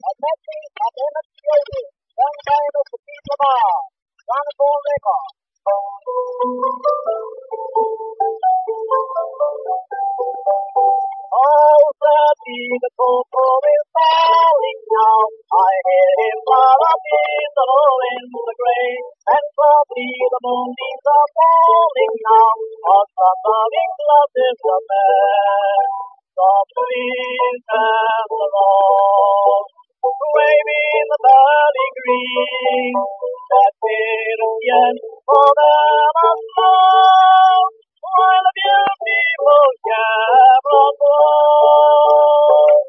The cocoa is falling now. I hear him galloping low in the grain, and softly the moonbeams are falling now. On somebody's love is the man, softly and the rose, waving the valley green, that Virgin for them alone, while the beautiful Gabriel blows.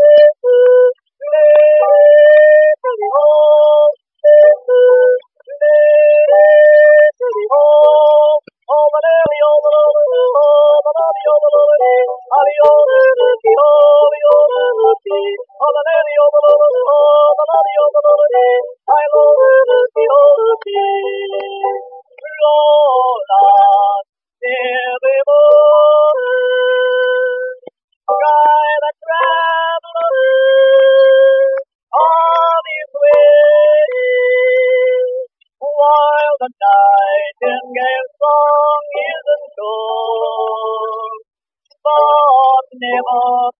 Guide a traveler on his way, while the nightingale's song isn't gone, but never